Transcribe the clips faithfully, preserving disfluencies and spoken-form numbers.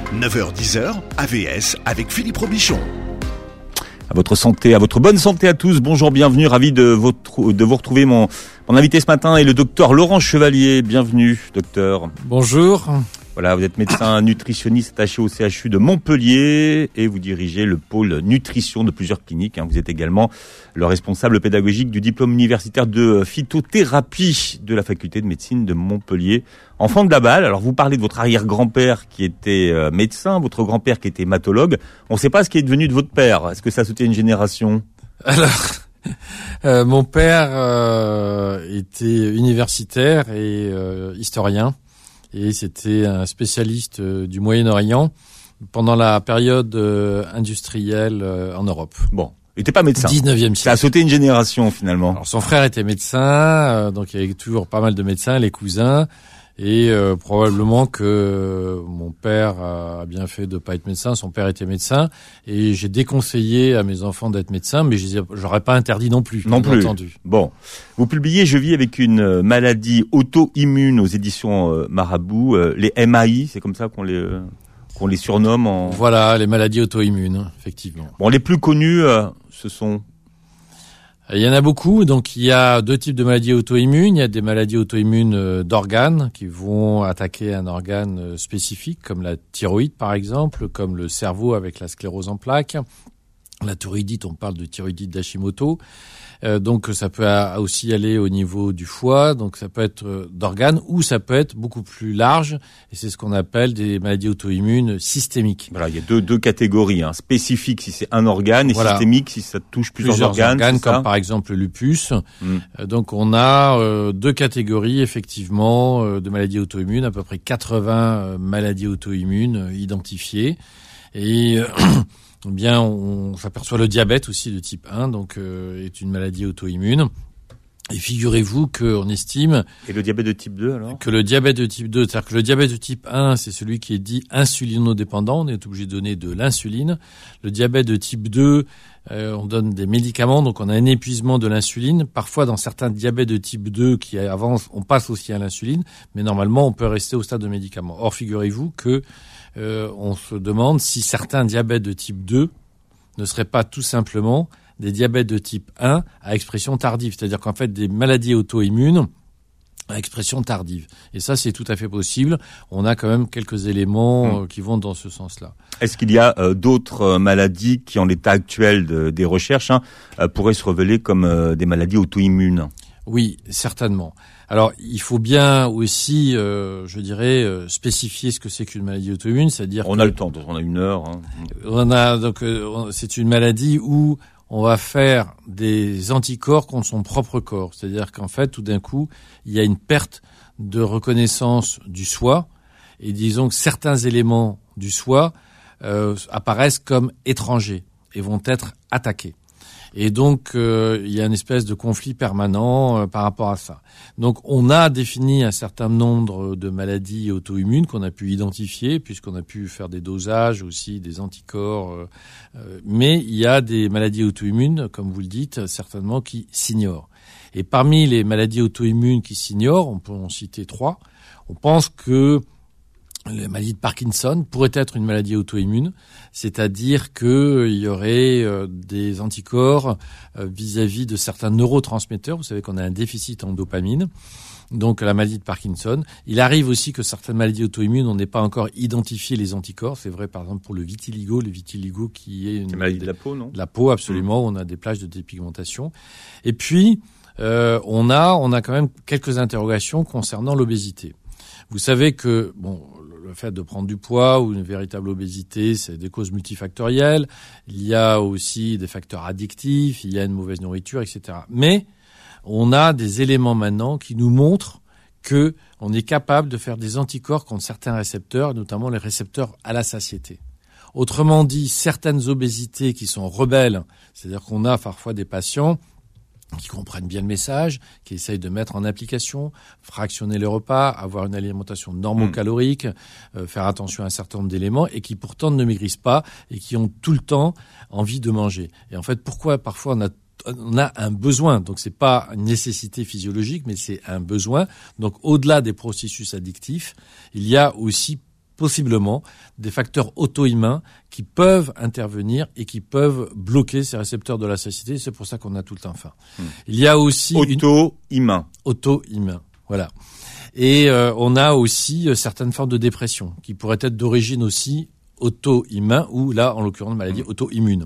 neuf heures dix heures, A V S avec Philippe Robichon. À votre santé, à votre bonne santé à tous. Bonjour, bienvenue, ravi de, votre, de vous retrouver. Mon, mon invité ce matin est le docteur Laurent Chevalier. Bienvenue, docteur. Bonjour. Voilà, vous êtes médecin nutritionniste attaché au C H U de Montpellier et vous dirigez le pôle nutrition de plusieurs cliniques. Vous êtes également le responsable pédagogique du diplôme universitaire de phytothérapie de la faculté de médecine de Montpellier. Enfant de la balle, alors vous parlez de votre arrière-grand-père qui était médecin, votre grand-père qui était hématologue. On ne sait pas ce qui est devenu de votre père. Est-ce que ça a sauté une génération ? Alors, euh, mon père euh, était universitaire et euh, historien. Et c'était un spécialiste du Moyen-Orient pendant la période industrielle en Europe. Bon, il n'était pas médecin. dix-neuvième siècle. Ça a sauté une génération finalement. Alors son frère était médecin, donc il y avait toujours pas mal de médecins, les cousins. Et euh, probablement que mon père a bien fait de pas être médecin. Son père était médecin et j'ai déconseillé à mes enfants d'être médecins, mais je j'aurais pas interdit non plus. Non plus. Entendu. Bon, vous publiez Je vis avec une maladie auto-immune aux éditions euh, Marabout, euh, les M A I, c'est comme ça qu'on les euh, qu'on les surnomme. En... Voilà, les maladies auto-immunes, effectivement. Bon, les plus connues, euh, ce sont. Il y en a beaucoup, donc il y a deux types de maladies auto-immunes. Il y a des maladies auto-immunes d'organes qui vont attaquer un organe spécifique, comme la thyroïde par exemple, comme le cerveau avec la sclérose en plaques. La thyroïdite, on parle de thyroïdite d'Hashimoto. Euh, donc ça peut aussi aller au niveau du foie, donc ça peut être d'organes ou ça peut être beaucoup plus large et c'est ce qu'on appelle des maladies auto-immunes systémiques. Voilà, il y a deux deux catégories, hein, spécifiques si c'est un organe et voilà. Systémique si ça touche plusieurs, plusieurs organes, organes c'est comme ça par exemple le lupus. Mmh. Euh, donc on a euh, deux catégories effectivement euh, de maladies auto-immunes, à peu près quatre-vingts euh, maladies auto-immunes euh, identifiées et euh, Eh bien, on s'aperçoit le diabète aussi de type un, donc euh, est une maladie auto-immune. Et figurez-vous qu'on estime... Et le diabète de type deux, alors ? Que le diabète de type deux, c'est-à-dire que le diabète de type un, c'est celui qui est dit insulinodépendant, on est obligé de donner de l'insuline. Le diabète de type deux, euh, on donne des médicaments, donc on a un épuisement de l'insuline. Parfois, dans certains diabètes de type deux qui avancent, on passe aussi à l'insuline, mais normalement, on peut rester au stade de médicaments. Or, figurez-vous que euh, on se demande si certains diabètes de type deux ne seraient pas tout simplement des diabètes de type un à expression tardive, c'est-à-dire qu'en fait des maladies auto-immunes à expression tardive. Et ça, c'est tout à fait possible. On a quand même quelques éléments mmh. qui vont dans ce sens-là. Est-ce qu'il y a euh, d'autres euh, maladies qui, en l'état actuel de, des recherches, hein, euh, pourraient se révéler comme euh, des maladies auto-immunes ? Oui, certainement. Alors, il faut bien aussi, euh, je dirais, euh, spécifier ce que c'est qu'une maladie auto-immune, c'est-à-dire on que, a le temps, on a une heure. Hein. On a donc, euh, c'est une maladie où on va faire des anticorps contre son propre corps. C'est-à-dire qu'en fait, tout d'un coup, il y a une perte de reconnaissance du soi et disons que certains éléments du soi euh, apparaissent comme étrangers et vont être attaqués. Et donc, euh, il y a une espèce de conflit permanent euh, par rapport à ça. Donc, on a défini un certain nombre de maladies auto-immunes qu'on a pu identifier, puisqu'on a pu faire des dosages aussi, des anticorps. Euh, euh, mais il y a des maladies auto-immunes, comme vous le dites, certainement, qui s'ignorent. Et parmi les maladies auto-immunes qui s'ignorent, on peut en citer trois. On pense que la maladie de Parkinson pourrait être une maladie auto-immune, c'est-à-dire qu'il y aurait euh, des anticorps euh, vis-à-vis de certains neurotransmetteurs. Vous savez qu'on a un déficit en dopamine, donc la maladie de Parkinson. Il arrive aussi que certaines maladies auto-immunes, on n'ait pas encore identifié les anticorps. C'est vrai, par exemple, pour le vitiligo, le vitiligo qui est une maladie de la peau, non ? De la peau, absolument. Mmh. On a des plages de dépigmentation. Et puis, euh, on a, on a quand même quelques interrogations concernant l'obésité. Vous savez que, bon, le fait de prendre du poids ou une véritable obésité, c'est des causes multifactorielles. Il y a aussi des facteurs addictifs, il y a une mauvaise nourriture, et cetera. Mais on a des éléments maintenant qui nous montrent que on est capable de faire des anticorps contre certains récepteurs, notamment les récepteurs à la satiété. Autrement dit, certaines obésités qui sont rebelles, c'est-à-dire qu'on a parfois des patients qui comprennent bien le message, qui essayent de mettre en application, fractionner les repas, avoir une alimentation normocalorique, euh, faire attention à un certain nombre d'éléments, et qui pourtant ne maigrissent pas et qui ont tout le temps envie de manger. Et en fait, pourquoi parfois on a on a un besoin, donc c'est pas une nécessité physiologique, mais c'est un besoin. Donc au-delà des processus addictifs, il y a aussi possiblement des facteurs auto-immuns qui peuvent intervenir et qui peuvent bloquer ces récepteurs de la satiété. C'est pour ça qu'on a tout le temps faim. Mmh. Il y a aussi auto-immun. Auto-immun, voilà. Et euh, on a aussi euh, certaines formes de dépression qui pourraient être d'origine aussi auto-immun ou là, en l'occurrence, maladie mmh. auto-immune.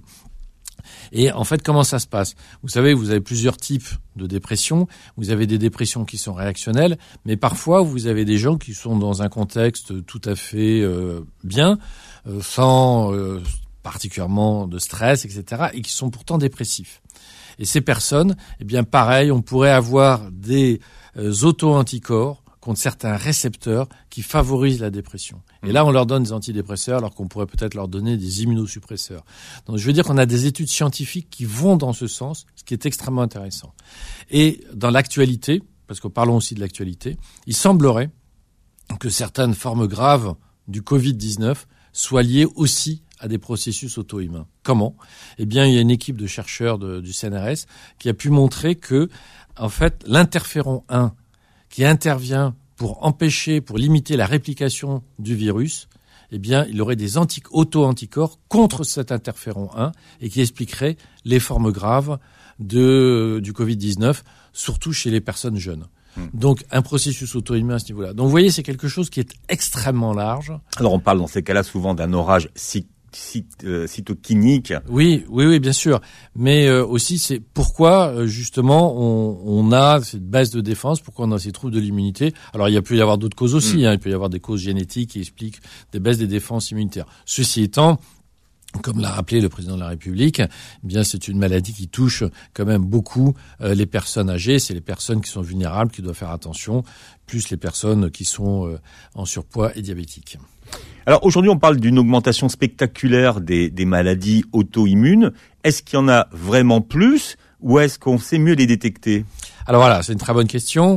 Et en fait, comment ça se passe? Vous savez, vous avez plusieurs types de dépression. Vous avez des dépressions qui sont réactionnelles, mais parfois, vous avez des gens qui sont dans un contexte tout à fait euh, bien, euh, sans euh, particulièrement de stress, et cetera, et qui sont pourtant dépressifs. Et ces personnes, eh bien, pareil, on pourrait avoir des euh, auto-anticorps contre certains récepteurs qui favorisent la dépression. Et là, on leur donne des antidépresseurs alors qu'on pourrait peut-être leur donner des immunosuppresseurs. Donc, je veux dire qu'on a des études scientifiques qui vont dans ce sens, ce qui est extrêmement intéressant. Et dans l'actualité, parce que parlons aussi de l'actualité, il semblerait que certaines formes graves du covid dix-neuf soient liées aussi à des processus auto-immuns. Comment? Eh bien, il y a une équipe de chercheurs de, du C N R S qui a pu montrer que, en fait, l'interféron un qui intervient pour empêcher, pour limiter la réplication du virus, eh bien, il aurait des anti- auto-anticorps contre cet interféron un et qui expliquerait les formes graves de, du covid dix-neuf, surtout chez les personnes jeunes. Mmh. Donc, un processus auto-immun à ce niveau-là. Donc, vous voyez, c'est quelque chose qui est extrêmement large. Alors, on parle dans ces cas-là souvent d'un orage cyclique. Cyt, euh, cytokinique. Oui, oui, oui, bien sûr. Mais euh, aussi, c'est pourquoi euh, justement on, on a cette baisse de défense, pourquoi on a ces troubles de l'immunité. Alors, il y a peut y avoir d'autres causes aussi. Mmh. Hein, il peut y avoir des causes génétiques qui expliquent des baisses des défenses immunitaires. Ceci étant, comme l'a rappelé le président de la République, eh bien c'est une maladie qui touche quand même beaucoup euh, les personnes âgées. C'est les personnes qui sont vulnérables qui doivent faire attention, plus les personnes qui sont euh, en surpoids et diabétiques. Alors aujourd'hui, on parle d'une augmentation spectaculaire des, des maladies auto-immunes. Est-ce qu'il y en a vraiment plus ou est-ce qu'on sait mieux les détecter? Alors voilà, c'est une très bonne question.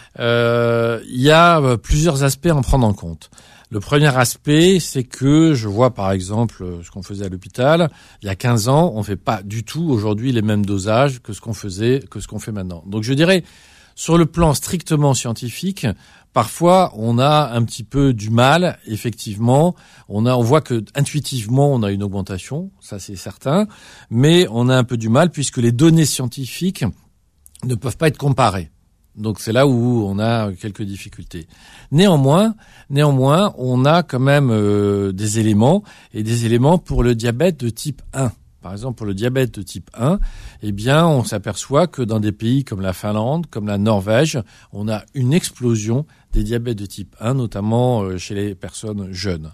Euh, il y a plusieurs aspects à en prendre en compte. Le premier aspect, c'est que je vois par exemple ce qu'on faisait à l'hôpital. Il y a quinze ans, on fait pas du tout aujourd'hui les mêmes dosages que ce qu'on faisait, que ce qu'on fait maintenant. Donc je dirais, sur le plan strictement scientifique, parfois, on a un petit peu du mal, effectivement. On a, on voit que intuitivement, on a une augmentation, ça c'est certain, mais on a un peu du mal puisque les données scientifiques ne peuvent pas être comparées. Donc c'est là où on a quelques difficultés. Néanmoins, néanmoins, on a quand même euh, des éléments et des éléments pour le diabète de type un. Par exemple, pour le diabète de type un, eh bien, on s'aperçoit que dans des pays comme la Finlande, comme la Norvège, on a une explosion des diabètes de type un, notamment chez les personnes jeunes.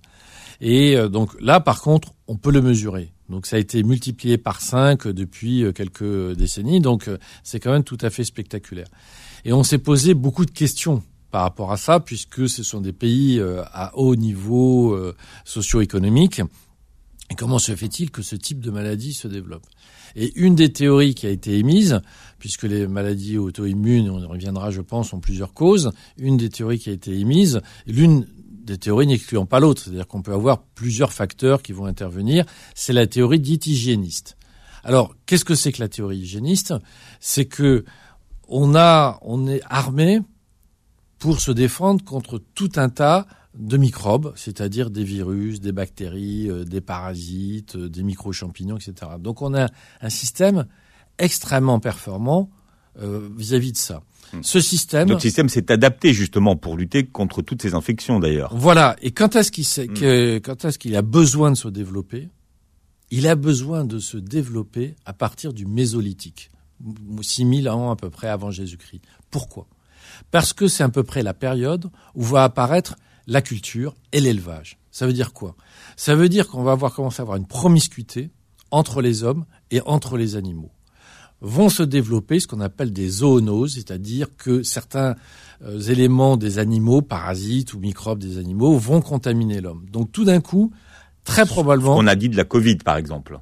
Et donc là, par contre, on peut le mesurer. Donc ça a été multiplié par cinq depuis quelques décennies, donc c'est quand même tout à fait spectaculaire. Et on s'est posé beaucoup de questions par rapport à ça, puisque ce sont des pays à haut niveau socio-économique. Et comment se fait-il que ce type de maladie se développe? Et une des théories qui a été émise, puisque les maladies auto-immunes, on y reviendra je pense, ont plusieurs causes, une des théories qui a été émise, l'une des théories n'excluant pas l'autre, c'est-à-dire qu'on peut avoir plusieurs facteurs qui vont intervenir, c'est la théorie dite hygiéniste. Alors, qu'est-ce que c'est que la théorie hygiéniste? C'est que on a, on est armé pour se défendre contre tout un tas de microbes, c'est-à-dire des virus, des bactéries, euh, des parasites, euh, des micro-champignons, et cetera. Donc on a un système extrêmement performant euh, vis-à-vis de ça. Hum. Ce système... Notre système s'est adapté justement pour lutter contre toutes ces infections d'ailleurs. Voilà. Et quand est-ce qu'il, sait hum. que, quand est-ce qu'il a besoin de se développer? Il a besoin de se développer à partir du Mésolithique, six mille ans à peu près avant Jésus-Christ. Pourquoi? Parce que c'est à peu près la période où va apparaître la culture et l'élevage. Ça veut dire quoi? Ça veut dire qu'on va avoir commencé à avoir une promiscuité entre les hommes et entre les animaux. Vont se développer ce qu'on appelle des zoonoses, c'est-à-dire que certains euh, éléments des animaux, parasites ou microbes des animaux, vont contaminer l'homme. Donc tout d'un coup, très probablement... On a dit de la Covid, par exemple.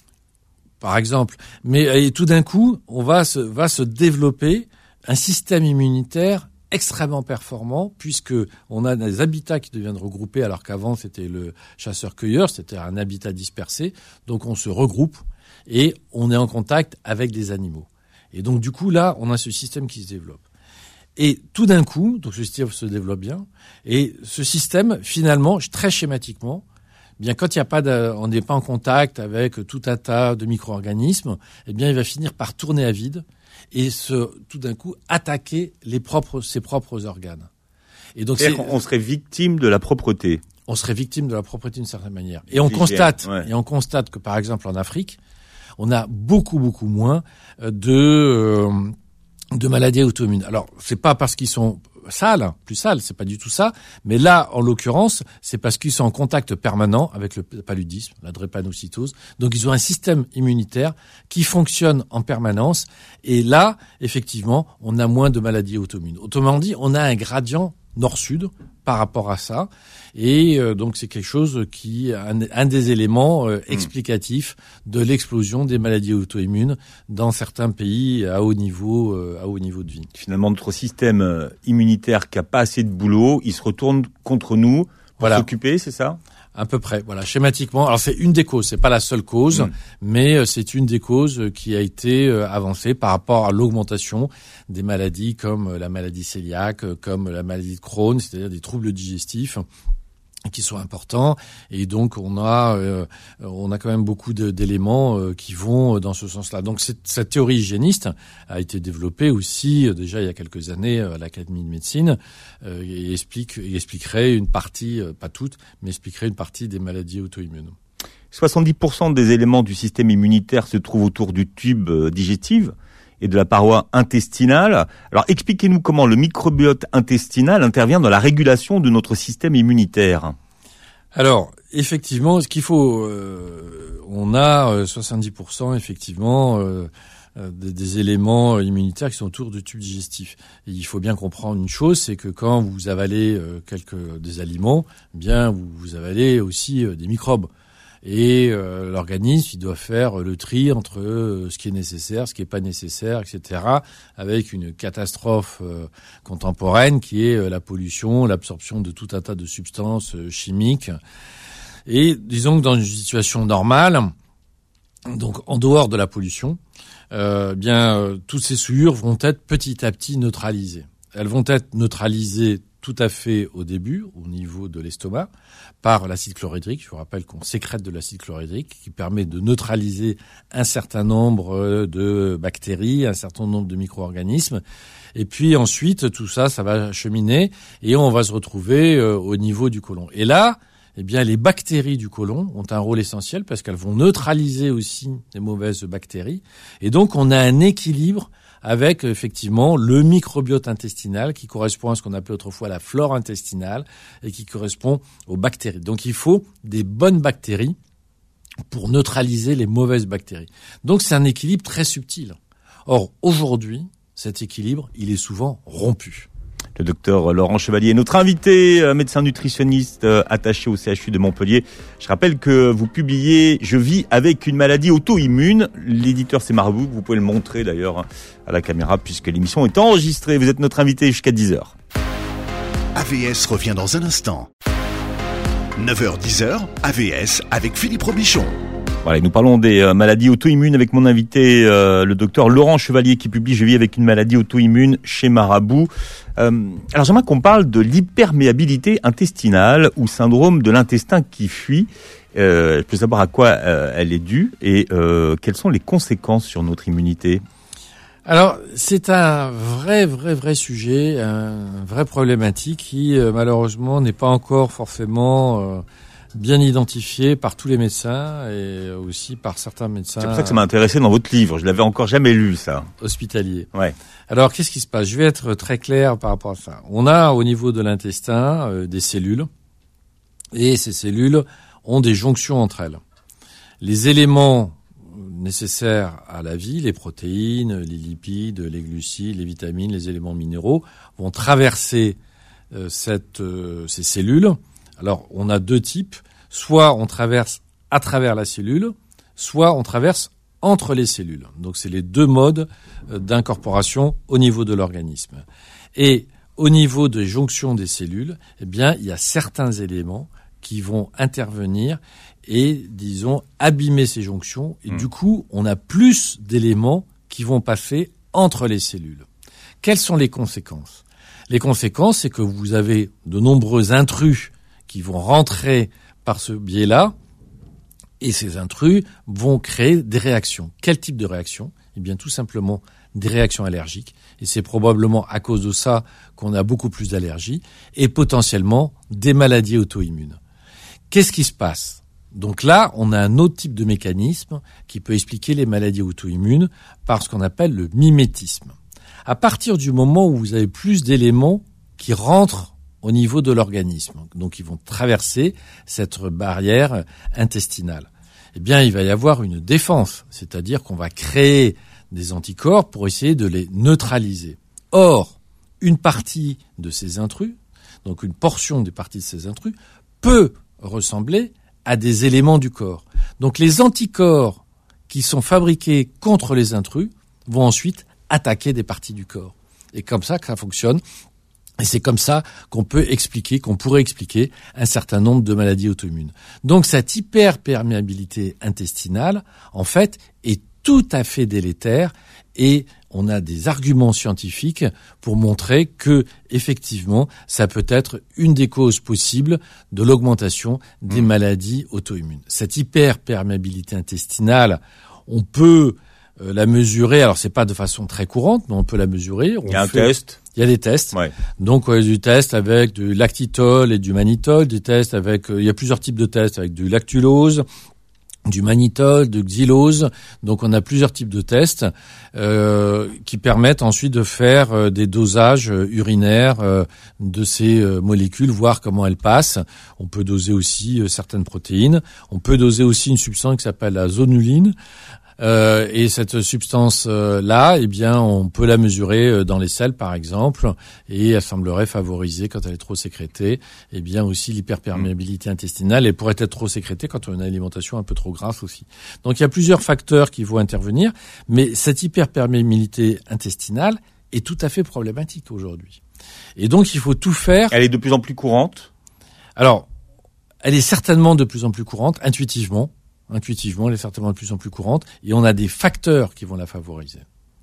Par exemple. Mais et tout d'un coup, on va se, va se développer un système immunitaire extrêmement performant, puisque on a des habitats qui deviennent regroupés, alors qu'avant c'était le chasseur-cueilleur, c'était un habitat dispersé. Donc on se regroupe et on est en contact avec des animaux. Et donc du coup là, on a ce système qui se développe. Et tout d'un coup, donc ce système se développe bien, et ce système, finalement, très schématiquement, bien quand il y a pas de, on n'est pas en contact avec tout un tas de micro-organismes, eh bien il va finir par tourner à vide et se, tout d'un coup, attaquer les propres, ses propres organes. Et donc c'est, on serait victime de la propreté. On serait victime de la propreté d'une certaine manière. Et on constate, ouais. et on constate que par exemple en Afrique, on a beaucoup beaucoup moins de euh, de maladies auto-immunes. Alors, c'est pas parce qu'ils sont sales, plus sales, c'est pas du tout ça, mais là, en l'occurrence, c'est parce qu'ils sont en contact permanent avec le paludisme, la drépanocytose. Donc, ils ont un système immunitaire qui fonctionne en permanence. Et là, effectivement, on a moins de maladies auto-immunes. Autrement dit, on a un gradient nord-sud par rapport à ça. Et euh, donc, c'est quelque chose qui, un, un des éléments euh, explicatifs de l'explosion des maladies auto-immunes dans certains pays à haut niveau, euh, à haut niveau de vie. Finalement, notre système immunitaire qui a pas assez de boulot, il se retourne contre nous pour voilà. s'occuper, c'est ça ? À peu près, voilà, schématiquement. Alors c'est une des causes, c'est pas la seule cause, mmh. mais c'est une des causes qui a été avancée par rapport à l'augmentation des maladies comme la maladie cœliaque, comme la maladie de Crohn, c'est-à-dire des troubles digestifs qui sont importants, et donc on a euh, on a quand même beaucoup de, d'éléments euh, qui vont dans ce sens-là. Donc cette, cette théorie hygiéniste a été développée aussi euh, déjà il y a quelques années à l'Académie de médecine euh, et explique et expliquerait une partie, euh, pas toute, mais expliquerait une partie des maladies auto-immunes. soixante-dix pour cent des éléments du système immunitaire se trouvent autour du tube euh, digestif et de la paroi intestinale. Alors, expliquez-nous comment le microbiote intestinal intervient dans la régulation de notre système immunitaire. Alors, effectivement, ce qu'il faut, euh, on a euh, soixante-dix pour cent effectivement euh, euh, des, des éléments immunitaires qui sont autour du tube digestif. Et il faut bien comprendre une chose, c'est que quand vous avalez euh, quelques des aliments, bien vous, vous avalez aussi euh, des microbes. Et euh, l'organisme, il doit faire le tri entre euh, ce qui est nécessaire, ce qui est pas nécessaire, et cetera, avec une catastrophe euh, contemporaine qui est euh, la pollution, l'absorption de tout un tas de substances euh, chimiques. Et disons que dans une situation normale, donc en dehors de la pollution, euh, bien euh, toutes ces souillures vont être petit à petit neutralisées. Elles vont être neutralisées tout à fait au début, au niveau de l'estomac, par l'acide chlorhydrique. Je vous rappelle qu'on sécrète de l'acide chlorhydrique qui permet de neutraliser un certain nombre de bactéries, un certain nombre de micro-organismes. Et puis ensuite, tout ça, ça va cheminer et on va se retrouver au niveau du côlon. Et là, eh bien, les bactéries du côlon ont un rôle essentiel parce qu'elles vont neutraliser aussi les mauvaises bactéries. Et donc, on a un équilibre avec effectivement le microbiote intestinal qui correspond à ce qu'on appelait autrefois la flore intestinale et qui correspond aux bactéries. Donc il faut des bonnes bactéries pour neutraliser les mauvaises bactéries. Donc c'est un équilibre très subtil. Or aujourd'hui, cet équilibre, il est souvent rompu. Le docteur Laurent Chevalier, notre invité, euh, médecin nutritionniste euh, attaché au C H U de Montpellier. Je rappelle que vous publiez « Je vis avec une maladie auto-immune ». L'éditeur c'est Marabout, vous pouvez le montrer d'ailleurs à la caméra puisque l'émission est enregistrée. Vous êtes notre invité jusqu'à dix heures. A V S revient dans un instant. neuf heures dix heures, A V S avec Philippe Robichon. Voilà, nous parlons des euh, maladies auto-immunes avec mon invité, euh, le docteur Laurent Chevalier, qui publie « Je vis avec une maladie auto-immune » chez Marabout. Euh, alors j'aimerais qu'on parle de l'hyperméabilité intestinale ou syndrome de l'intestin qui fuit. Euh, je peux savoir à quoi euh, elle est due et euh, quelles sont les conséquences sur notre immunité. Alors c'est un vrai, vrai, vrai sujet, un vrai problématique qui euh, malheureusement n'est pas encore forcément... Euh, bien identifié par tous les médecins et aussi par certains médecins. C'est pour ça que ça m'a intéressé dans votre livre. Je l'avais encore jamais lu, ça. Hospitalier. Ouais. Alors, qu'est-ce qui se passe? Je vais être très clair par rapport à ça. On a au niveau de l'intestin euh, des cellules et ces cellules ont des jonctions entre elles. Les éléments nécessaires à la vie, les protéines, les lipides, les glucides, les vitamines, les éléments minéraux vont traverser euh, cette, euh, ces cellules. Alors, on a deux types. Soit on traverse à travers la cellule, soit on traverse entre les cellules. Donc, c'est les deux modes d'incorporation au niveau de l'organisme. Et au niveau des jonctions des cellules, eh bien, il y a certains éléments qui vont intervenir et, disons, abîmer ces jonctions. Et mmh. du coup, on a plus d'éléments qui vont passer entre les cellules. Quelles sont les conséquences ? Les conséquences, c'est que vous avez de nombreux intrus qui vont rentrer par ce biais-là, et ces intrus vont créer des réactions. Quel type de réaction ? Eh bien, tout simplement des réactions allergiques, et c'est probablement à cause de ça qu'on a beaucoup plus d'allergies, et potentiellement des maladies auto-immunes. Qu'est-ce qui se passe ? Donc là, on a un autre type de mécanisme qui peut expliquer les maladies auto-immunes par ce qu'on appelle le mimétisme. À partir du moment où vous avez plus d'éléments qui rentrent au niveau de l'organisme, donc ils vont traverser cette barrière intestinale, eh bien, il va y avoir une défense, c'est-à-dire qu'on va créer des anticorps pour essayer de les neutraliser. Or, une partie de ces intrus, donc une portion des parties de ces intrus, peut ressembler à des éléments du corps. Donc les anticorps qui sont fabriqués contre les intrus vont ensuite attaquer des parties du corps. Et comme ça que ça fonctionne. Et c'est comme ça qu'on peut expliquer, qu'on pourrait expliquer un certain nombre de maladies auto-immunes. Donc cette hyperperméabilité intestinale, en fait, est tout à fait délétère, et on a des arguments scientifiques pour montrer que, effectivement, ça peut être une des causes possibles de l'augmentation des mmh. maladies auto-immunes. Cette hyperperméabilité intestinale, on peut euh, la mesurer. Alors, c'est pas de façon très courante, mais on peut la mesurer. On Il y a un fait... test. Il y a des tests. Ouais. Donc, il y a du test avec du lactitol et du mannitol, des tests avec, euh, il y a plusieurs types de tests avec du lactulose, du mannitol, de xylose. Donc on a plusieurs types de tests euh, qui permettent ensuite de faire euh, des dosages euh, urinaires euh, de ces euh, molécules, voir comment elles passent. On peut doser aussi euh, certaines protéines. On peut doser aussi une substance qui s'appelle la zonuline. Euh, et cette substance-là, eh bien, on peut la mesurer dans les selles, par exemple, et elle semblerait favoriser, quand elle est trop sécrétée, eh bien aussi l'hyperperméabilité intestinale. Elle pourrait être trop sécrétée quand on a une alimentation un peu trop grasse aussi. Donc, il y a plusieurs facteurs qui vont intervenir, mais cette hyperperméabilité intestinale est tout à fait problématique aujourd'hui. Et donc, il faut tout faire. Elle est de plus en plus courante. Alors, elle est certainement de plus en plus courante, intuitivement. Intuitivement, elle est certainement de plus en plus courante, et on a des facteurs qui vont la favoriser.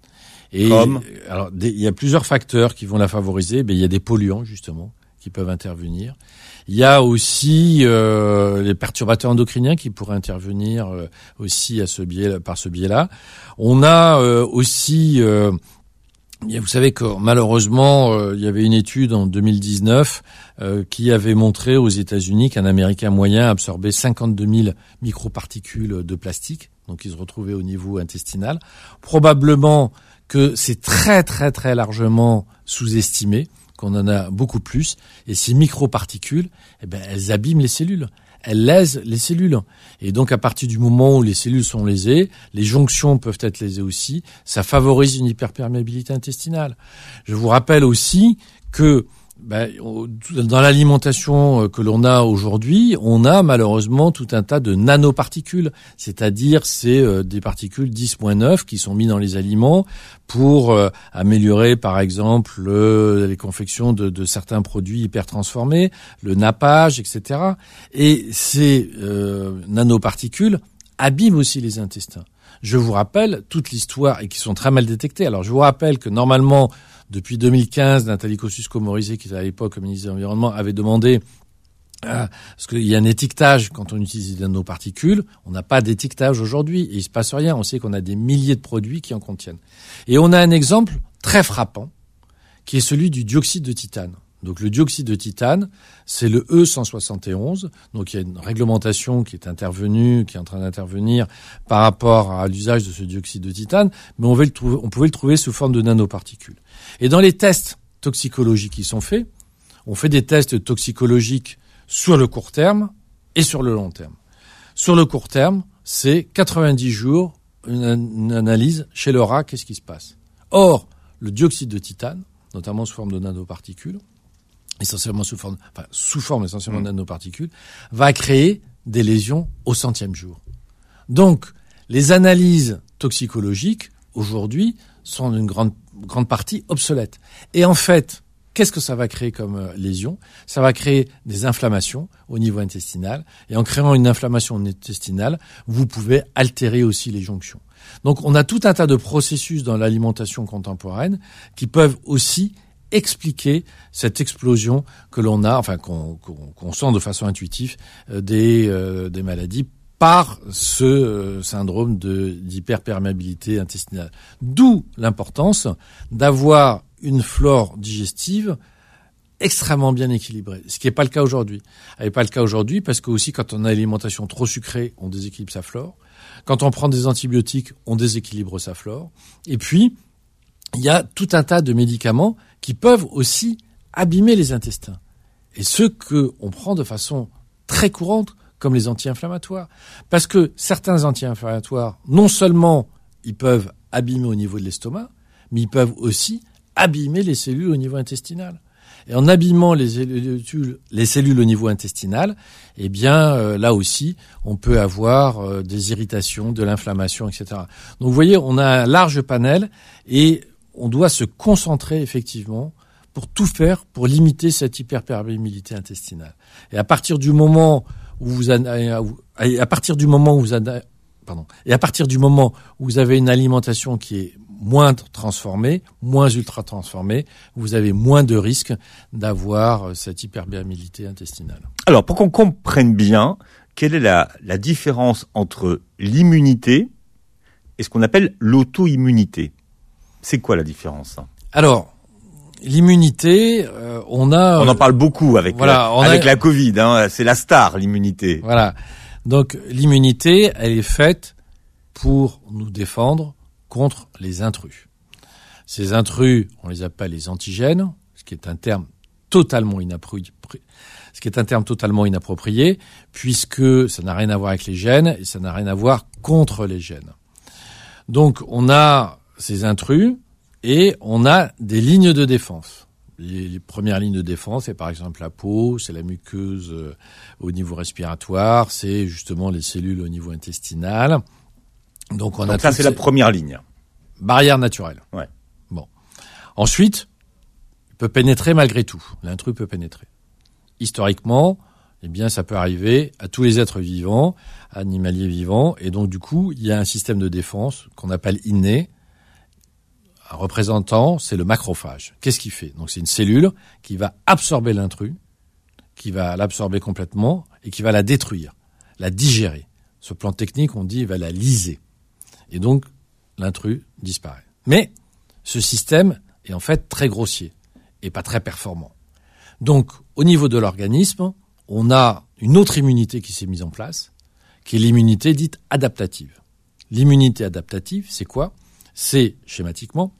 Et Comme alors, des, il y a plusieurs facteurs qui vont la favoriser. Ben, il y a des polluants justement qui peuvent intervenir. Il y a aussi euh, les perturbateurs endocriniens qui pourraient intervenir euh, aussi à ce biais, par ce biais-là. On a euh, aussi euh, vous savez que malheureusement, euh, il y avait une étude en deux mille dix-neuf euh, qui avait montré aux États-Unis qu'un Américain moyen absorbait cinquante-deux mille microparticules de plastique, donc ils se retrouvaient au niveau intestinal. Probablement que c'est très très très largement sous-estimé, qu'on en a beaucoup plus, et ces microparticules, eh ben, elles abîment les cellules. Elles lèsent les cellules. Et donc, à partir du moment où les cellules sont lésées, les jonctions peuvent être lésées aussi. Ça favorise une hyperperméabilité intestinale. Je vous rappelle aussi que ben, dans l'alimentation que l'on a aujourd'hui, on a malheureusement tout un tas de nanoparticules, c'est-à-dire c'est euh, des particules dix moins neuf qui sont mises dans les aliments pour euh, améliorer par exemple le, les confections de, de certains produits hyper transformés, le nappage, et cetera. Et ces euh, nanoparticules abîment aussi les intestins. Je vous rappelle toute l'histoire, et qui sont très mal détectées. Alors je vous rappelle que normalement, depuis deux mille quinze, Nathalie Kosciusko-Morizet, qui était à l'époque ministre de l'Environnement, avait demandé, euh, parce qu'il y a un étiquetage quand on utilise des nanoparticules. On n'a pas d'étiquetage aujourd'hui et il se passe rien. On sait qu'on a des milliers de produits qui en contiennent. Et on a un exemple très frappant, qui est celui du dioxyde de titane. Donc le dioxyde de titane, c'est le E cent soixante et onze. Donc il y a une réglementation qui est intervenue, qui est en train d'intervenir par rapport à l'usage de ce dioxyde de titane, mais on, veut le trouver, on pouvait le trouver sous forme de nanoparticules. Et dans les tests toxicologiques qui sont faits, on fait des tests toxicologiques sur le court terme et sur le long terme. Sur le court terme, c'est quatre-vingt-dix jours, une, une analyse chez le rat, qu'est-ce qui se passe. Or, le dioxyde de titane, notamment sous forme de nanoparticules, essentiellement sous forme, enfin, sous forme essentiellement de nanoparticules, va créer des lésions au centième jour. Donc, les analyses toxicologiques, aujourd'hui, sont d'une grande, grande partie obsolètes. Et en fait, qu'est-ce que ça va créer comme euh, lésion? Ça va créer des inflammations au niveau intestinal. Et en créant une inflammation intestinale, vous pouvez altérer aussi les jonctions. Donc, on a tout un tas de processus dans l'alimentation contemporaine qui peuvent aussi expliquer cette explosion que l'on a, enfin qu'on, qu'on, qu'on sent de façon intuitive euh, des, euh, des maladies par ce euh, syndrome de, d'hyperperméabilité intestinale. D'où l'importance d'avoir une flore digestive extrêmement bien équilibrée, ce qui n'est pas le cas aujourd'hui. Ce n'est pas le cas aujourd'hui parce que aussi quand on a une alimentation trop sucrée, on déséquilibre sa flore. Quand on prend des antibiotiques, on déséquilibre sa flore. Et puis, il y a tout un tas de médicaments qui peuvent aussi abîmer les intestins. Et ceux qu'on prend de façon très courante, comme les anti-inflammatoires. Parce que certains anti-inflammatoires, non seulement ils peuvent abîmer au niveau de l'estomac, mais ils peuvent aussi abîmer les cellules au niveau intestinal. Et en abîmant les cellules, les cellules au niveau intestinal, eh bien euh, là aussi, on peut avoir euh, des irritations, de l'inflammation, et cetera. Donc vous voyez, on a un large panel et on doit se concentrer effectivement pour tout faire pour limiter cette hyperperméabilité intestinale. Et à partir du moment où vous avez, à partir du moment où vous avez, pardon, et à partir du moment où vous avez une alimentation qui est moins transformée, moins ultra transformée, vous avez moins de risques d'avoir cette hyperperméabilité intestinale. Alors, pour qu'on comprenne bien, quelle est la, la différence entre l'immunité et ce qu'on appelle l'auto-immunité? C'est quoi la différence? Alors, l'immunité, euh, on a... On en parle beaucoup avec, voilà, la, avec a, la Covid, hein, c'est la star, l'immunité. Voilà. Donc, l'immunité, elle est faite pour nous défendre contre les intrus. Ces intrus, on les appelle les antigènes, ce qui est un terme totalement inapproprié, ce qui est un terme totalement inapproprié, puisque ça n'a rien à voir avec les gènes et ça n'a rien à voir contre les gènes. Donc, on a ces intrus et on a des lignes de défense. Les, les premières lignes de défense, c'est par exemple la peau, c'est la muqueuse euh, au niveau respiratoire, c'est justement les cellules au niveau intestinal. Donc, on Donc a ça, c'est ces... la première ligne. Barrière naturelle. Ouais. Bon. Ensuite, il peut pénétrer malgré tout. L'intrus peut pénétrer. Historiquement, eh bien, ça peut arriver à tous les êtres vivants, animaliers vivants, et donc du coup, il y a un système de défense qu'on appelle inné. Un représentant, c'est le macrophage. Qu'est-ce qu'il fait? Donc, c'est une cellule qui va absorber l'intrus, qui va l'absorber complètement et qui va la détruire, la digérer. Sur le plan technique, on dit il va la liser. Et donc, l'intrus disparaît. Mais ce système est en fait très grossier et pas très performant. Donc, au niveau de l'organisme, on a une autre immunité qui s'est mise en place, qui est l'immunité dite adaptative. L'immunité adaptative, c'est quoi? C'est, schématiquement,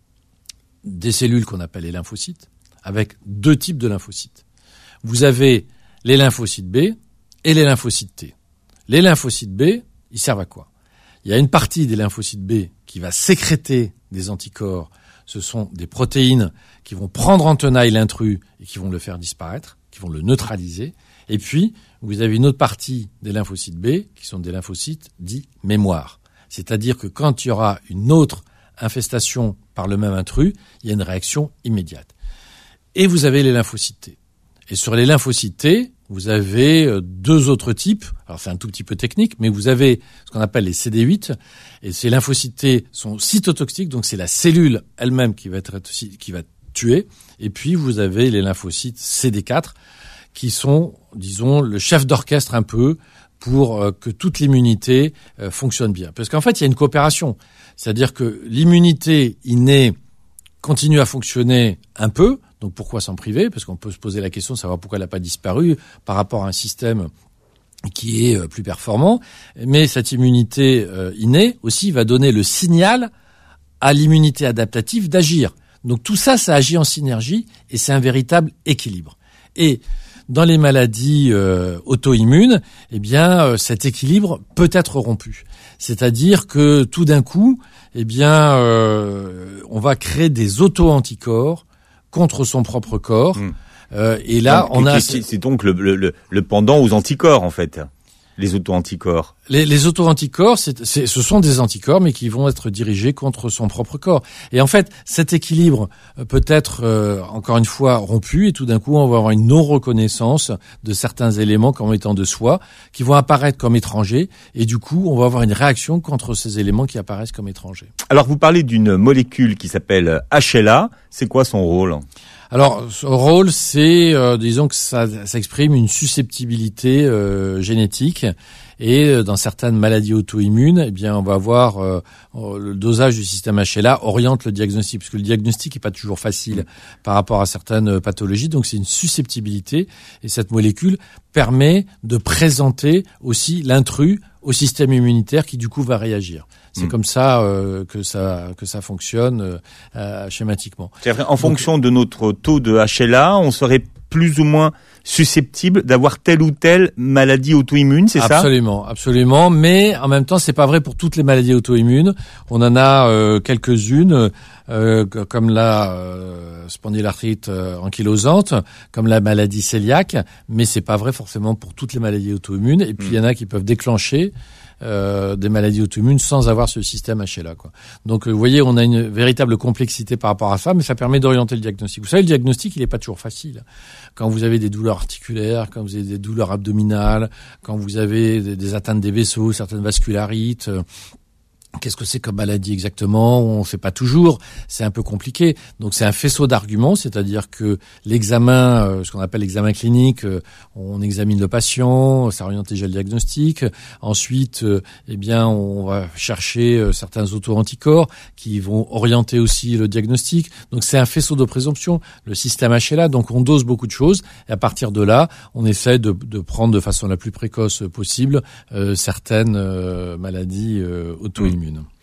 des cellules qu'on appelle les lymphocytes, avec deux types de lymphocytes. Vous avez les lymphocytes B et les lymphocytes T. Les lymphocytes B, ils servent à quoi? Il y a une partie des lymphocytes B qui va sécréter des anticorps. Ce sont des protéines qui vont prendre en tenaille l'intrus et qui vont le faire disparaître, qui vont le neutraliser. Et puis, vous avez une autre partie des lymphocytes B qui sont des lymphocytes dits mémoire. C'est-à-dire que quand il y aura une autre infestation par le même intrus, il y a une réaction immédiate. Et vous avez les lymphocytes T. Et sur les lymphocytes T, vous avez deux autres types. Alors c'est un tout petit peu technique, mais vous avez ce qu'on appelle les C D huit. Et ces lymphocytes T sont cytotoxiques, donc c'est la cellule elle-même qui va être qui va tuer. Et puis vous avez les lymphocytes C D quatre qui sont, disons, le chef d'orchestre un peu pour euh, que toute l'immunité euh, fonctionne bien. Parce qu'en fait, il y a une coopération. C'est-à-dire que l'immunité innée continue à fonctionner un peu. Donc pourquoi s'en priver? Parce qu'on peut se poser la question de savoir pourquoi elle n'a pas disparu par rapport à un système qui est plus performant. Mais cette immunité euh, innée aussi va donner le signal à l'immunité adaptative d'agir. Donc tout ça, ça agit en synergie et c'est un véritable équilibre. Et dans les maladies euh, auto-immunes, eh bien euh, cet équilibre peut être rompu. C'est-à-dire que tout d'un coup, eh bien euh, on va créer des auto-anticorps contre son propre corps. Mmh. Euh, et là, donc, on a... C'est, c'est donc le, le, le pendant aux anticorps, en fait. les auto-anticorps? Les, les auto-anticorps, c'est, c'est, ce sont des anticorps, mais qui vont être dirigés contre son propre corps. Et en fait, cet équilibre peut être, euh, encore une fois, rompu, et tout d'un coup, on va avoir une non-reconnaissance de certains éléments comme étant de soi, qui vont apparaître comme étrangers, et du coup, on va avoir une réaction contre ces éléments qui apparaissent comme étrangers. Alors, vous parlez d'une molécule qui s'appelle H L A. C'est quoi son rôle? Alors, ce rôle, c'est, euh, disons que ça, ça exprime une susceptibilité euh, génétique. Et euh, dans certaines maladies auto-immunes, eh bien, on va voir euh, le dosage du système H L A oriente le diagnostic, parce que le diagnostic est pas toujours facile par rapport à certaines pathologies. Donc, c'est une susceptibilité, et cette molécule permet de présenter aussi l'intrus au système immunitaire qui, du coup, va réagir. C'est mmh. comme ça euh, que ça que ça fonctionne euh, schématiquement. C'est-à-dire, en fonction Donc, de notre taux de H L A, on serait plus ou moins susceptible d'avoir telle ou telle maladie auto-immune, c'est ça? Absolument, absolument. Mais en même temps, c'est pas vrai pour toutes les maladies auto-immunes. On en a euh, quelques-unes, euh, comme la euh, spondylarthrite euh, ankylosante, comme la maladie cœliaque. Mais c'est pas vrai forcément pour toutes les maladies auto-immunes. Et puis il mmh. y en a qui peuvent déclencher Euh, des maladies auto-immunes sans avoir ce système H L A, quoi. Donc, euh, vous voyez, on a une véritable complexité par rapport à ça, mais ça permet d'orienter le diagnostic. Vous savez, le diagnostic, il n'est pas toujours facile. Quand vous avez des douleurs articulaires, quand vous avez des douleurs abdominales, quand vous avez des, des atteintes des vaisseaux, certaines vascularites, euh, qu'est-ce que c'est comme maladie exactement? On ne sait pas toujours. C'est un peu compliqué. Donc c'est un faisceau d'arguments, c'est-à-dire que l'examen, euh, ce qu'on appelle l'examen clinique, euh, on examine le patient, ça oriente déjà le diagnostic. Ensuite, euh, eh bien, on va chercher euh, certains auto-anticorps qui vont orienter aussi le diagnostic. Donc c'est un faisceau de présomption, le système H L A. Donc on dose beaucoup de choses et à partir de là, on essaie de, de prendre de façon la plus précoce possible euh, certaines euh, maladies euh, auto-immunes.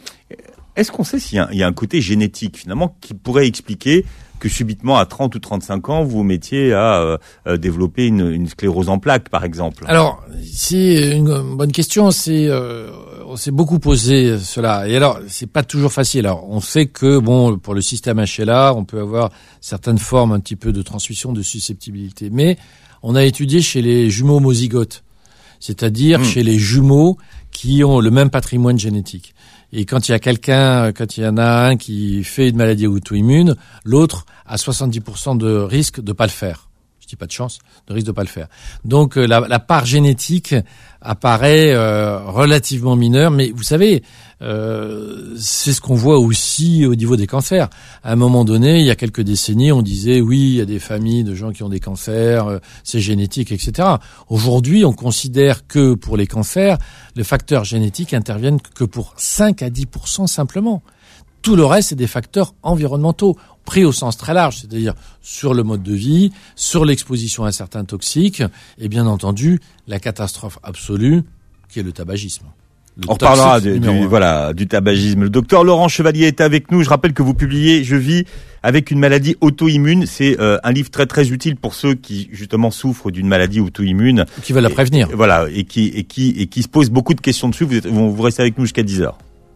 Est-ce qu'on sait s'il y a, un, il y a un côté génétique finalement qui pourrait expliquer que subitement à trente ou trente-cinq ans vous vous mettiez à euh, développer une, une sclérose en plaques par exemple? Alors c'est une bonne question. C'est euh, on s'est beaucoup posé cela et alors c'est pas toujours facile. Alors on sait que bon pour le système H L A on peut avoir certaines formes un petit peu de transmission de susceptibilité, mais on a étudié chez les jumeaux homozygotes, c'est-à-dire mmh. chez les jumeaux qui ont le même patrimoine génétique. Et quand il y a quelqu'un, quand il y en a un qui fait une maladie auto-immune, l'autre a soixante-dix pour cent de risque de pas le faire. Je dis pas de chance, de risque de pas le faire. Donc la, la part génétique apparaît euh, relativement mineure, mais vous savez, euh, c'est ce qu'on voit aussi au niveau des cancers. À un moment donné, il y a quelques décennies, on disait oui, il y a des familles de gens qui ont des cancers, euh, c'est génétique, et cetera. Aujourd'hui, on considère que pour les cancers, les facteurs génétiques interviennent que pour cinq à dix pour cent simplement. Tout le reste, c'est des facteurs environnementaux, pris au sens très large, c'est-à-dire sur le mode de vie, sur l'exposition à certains toxiques, et bien entendu, la catastrophe absolue, qui est le tabagisme. Le On reparlera du, du, voilà, du tabagisme. Le docteur Laurent Chevalier est avec nous. Je rappelle que vous publiez « Je vis avec une maladie auto-immune ». C'est euh, un livre très très utile pour ceux qui justement souffrent d'une maladie auto-immune. Qui veulent la prévenir. Et, voilà, et qui, et, qui, et qui se posent beaucoup de questions dessus. Vous, êtes, vous, vous restez avec nous jusqu'à dix heures.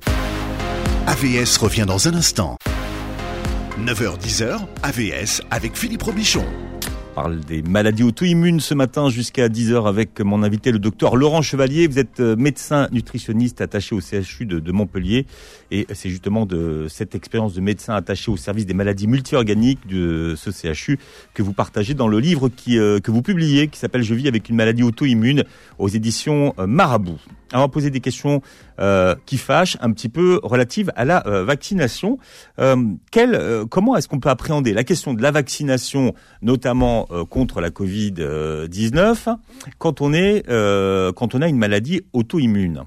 A V S revient dans un instant. neuf heures dix, A V S avec Philippe Robichon. On parle des maladies auto-immunes ce matin jusqu'à dix heures avec mon invité, le docteur Laurent Chevalier. Vous êtes médecin nutritionniste attaché au C H U de, de Montpellier. Et c'est justement de cette expérience de médecin attaché au service des maladies multi-organiques de ce C H U que vous partagez dans le livre qui, euh, que vous publiez, qui s'appelle « Je vis avec une maladie auto-immune » aux éditions euh, Marabout. Alors, on va poser des questions euh, qui fâchent un petit peu relatives à la euh, vaccination. Euh, quelle, euh, comment est-ce qu'on peut appréhender la question de la vaccination, notamment euh, contre la covid dix-neuf, quand on est, euh, quand on a une maladie auto-immune?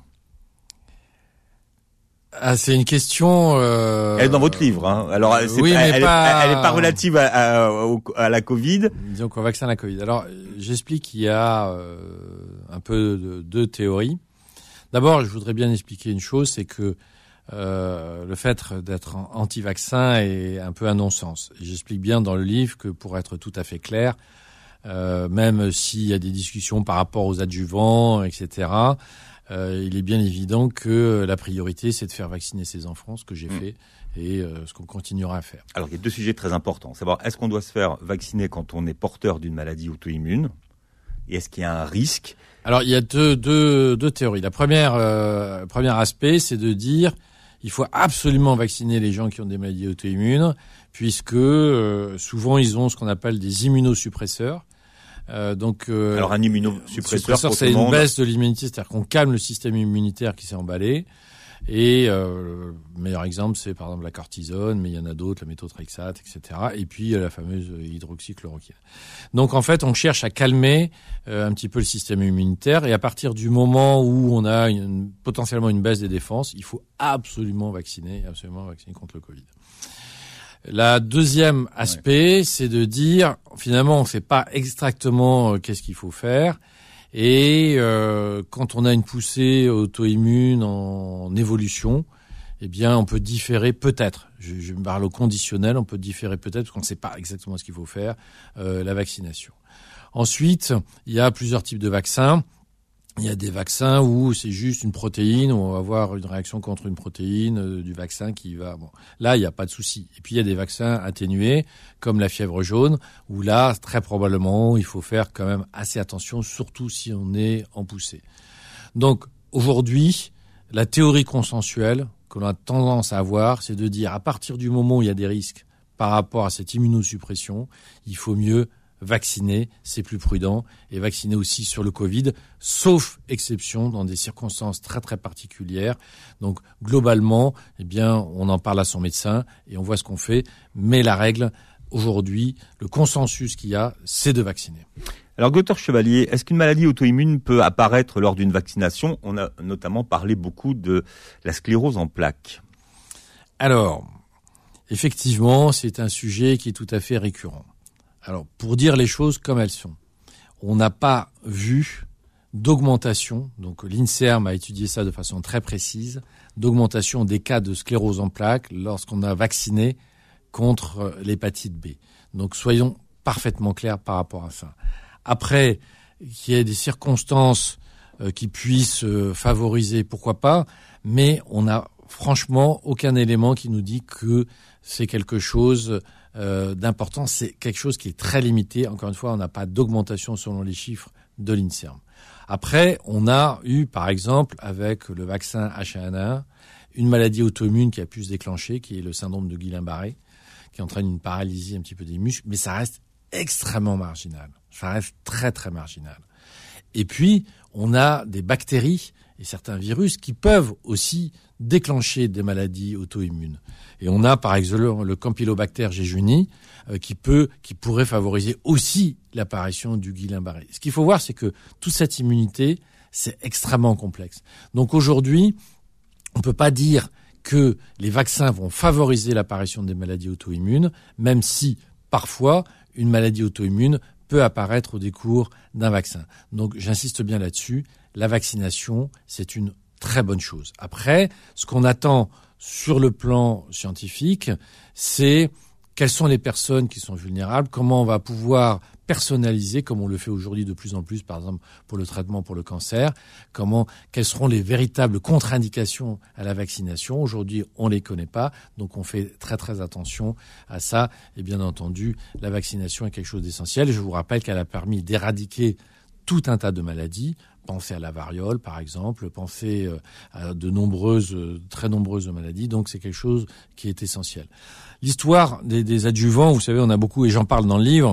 Ah, c'est une question. Euh... Elle est dans votre livre, hein. Alors, c'est oui, pas, mais elle, pas... elle est pas relative à, à, à la Covid. Disons qu'au vaccin à la Covid. Alors, j'explique qu'il y a euh, un peu de deux théories. D'abord, je voudrais bien expliquer une chose, c'est que euh, le fait d'être anti-vaccin est un peu un non-sens. J'explique bien dans le livre que, pour être tout à fait clair, euh, même s'il y a des discussions par rapport aux adjuvants, et cetera, euh, il est bien évident que la priorité, c'est de faire vacciner ses enfants, ce que j'ai mmh. fait, et euh, ce qu'on continuera à faire. Alors, il y a deux sujets très importants. Savoir, est-ce qu'on doit se faire vacciner quand on est porteur d'une maladie auto-immune ? Et est-ce qu'il y a un risque ? Alors il y a deux, deux, deux théories. La première, euh, premier aspect, c'est de dire il faut absolument vacciner les gens qui ont des maladies auto-immunes, puisque euh, souvent ils ont ce qu'on appelle des immunosuppresseurs. Euh, donc, euh, alors un immunosuppresseur, c'est une baisse de l'immunité, c'est-à-dire qu'on calme le système immunitaire qui s'est emballé. Et euh, le meilleur exemple, c'est par exemple la cortisone, mais il y en a d'autres, la méthotrexate, et cetera. Et puis la fameuse hydroxychloroquine. Donc en fait, on cherche à calmer euh, un petit peu le système immunitaire. Et à partir du moment où on a une, potentiellement une baisse des défenses, il faut absolument vacciner, absolument vacciner contre le Covid. La deuxième aspect, ouais. c'est de dire, finalement, on ne sait pas exactement euh, qu'est-ce qu'il faut faire. Et euh, quand on a une poussée auto-immune en évolution, eh bien, on peut différer peut-être. Je, je parle au conditionnel, on peut différer peut-être parce qu'on ne sait pas exactement ce qu'il faut faire, euh, la vaccination. Ensuite, il y a plusieurs types de vaccins. Il y a des vaccins où c'est juste une protéine, où on va avoir une réaction contre une protéine euh, du vaccin qui va... Bon, là, il n'y a pas de souci. Et puis, il y a des vaccins atténués, comme la fièvre jaune, où là, très probablement, il faut faire quand même assez attention, surtout si on est en poussée. Donc, aujourd'hui, la théorie consensuelle que l'on a tendance à avoir, c'est de dire, à partir du moment où il y a des risques par rapport à cette immunosuppression, il faut mieux vacciner, c'est plus prudent, et vacciner aussi sur le Covid, sauf exception dans des circonstances très très particulières. Donc globalement, eh bien, on en parle à son médecin et on voit ce qu'on fait. Mais la règle, aujourd'hui, le consensus qu'il y a, c'est de vacciner. Alors, docteur Chevalier, est-ce qu'une maladie auto-immune peut apparaître lors d'une vaccination ? On a notamment parlé beaucoup de la sclérose en plaques. Alors, effectivement, c'est un sujet qui est tout à fait récurrent. Alors, pour dire les choses comme elles sont, on n'a pas vu d'augmentation, donc l'INSERM a étudié ça de façon très précise, d'augmentation des cas de sclérose en plaques lorsqu'on a vacciné contre l'hépatite B. Donc, soyons parfaitement clairs par rapport à ça. Après, qu'il y ait des circonstances euh, qui puissent euh, favoriser, pourquoi pas, mais on n'a franchement aucun élément qui nous dit que c'est quelque chose euh, d'important. C'est quelque chose qui est très limité. Encore une fois, on n'a pas d'augmentation selon les chiffres de l'INSERM. Après, on a eu, par exemple, avec le vaccin H un N un, une maladie auto-immune qui a pu se déclencher, qui est le syndrome de Guillain-Barré, qui entraîne une paralysie un petit peu des muscles, mais ça reste extrêmement marginal. Ça reste très, très marginal. Et puis, on a des bactéries et certains virus qui peuvent aussi déclencher des maladies auto-immunes. Et on a, par exemple, le Campylobacter jejuni euh, qui peut, qui pourrait favoriser aussi l'apparition du Guillain-Barré. Ce qu'il faut voir, c'est que toute cette immunité, c'est extrêmement complexe. Donc aujourd'hui, on ne peut pas dire que les vaccins vont favoriser l'apparition des maladies auto-immunes, même si, parfois, une maladie auto-immune peut apparaître au décours d'un vaccin. Donc, j'insiste bien là-dessus, la vaccination, c'est une très bonne chose. Après, ce qu'on attend sur le plan scientifique, c'est quelles sont les personnes qui sont vulnérables, comment on va pouvoir personnaliser, comme on le fait aujourd'hui de plus en plus, par exemple pour le traitement pour le cancer, comment, quelles seront les véritables contre-indications à la vaccination. Aujourd'hui, on les connaît pas, donc on fait très très attention à ça. Et bien entendu, la vaccination est quelque chose d'essentiel. Je vous rappelle qu'elle a permis d'éradiquer tout un tas de maladies. Pensez à la variole, par exemple, pensez à de nombreuses, très nombreuses maladies. Donc, c'est quelque chose qui est essentiel. L'histoire des, des adjuvants, vous savez, on a beaucoup, et j'en parle dans le livre,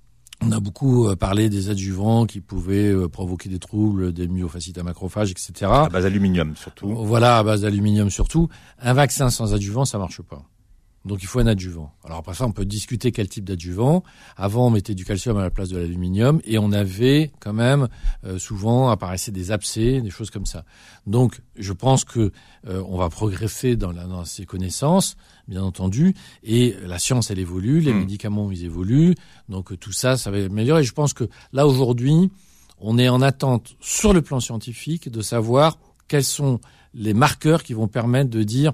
on a beaucoup parlé des adjuvants qui pouvaient provoquer des troubles, des myofascites à macrophages, et cetera. À base d'aluminium, surtout. Voilà, à base d'aluminium, surtout. Un vaccin sans adjuvant, ça marche pas. Donc, il faut un adjuvant. Alors, après ça, on peut discuter quel type d'adjuvant. Avant, on mettait du calcium à la place de l'aluminium et on avait quand même, euh, souvent, apparaissaient des abcès, des choses comme ça. Donc, je pense que euh, on va progresser dans, la, dans ces connaissances, bien entendu, et la science, elle évolue, les mmh. médicaments, ils évoluent. Donc, tout ça, ça va améliorer. Et je pense que là, aujourd'hui, on est en attente, sur le plan scientifique, de savoir quels sont les marqueurs qui vont permettre de dire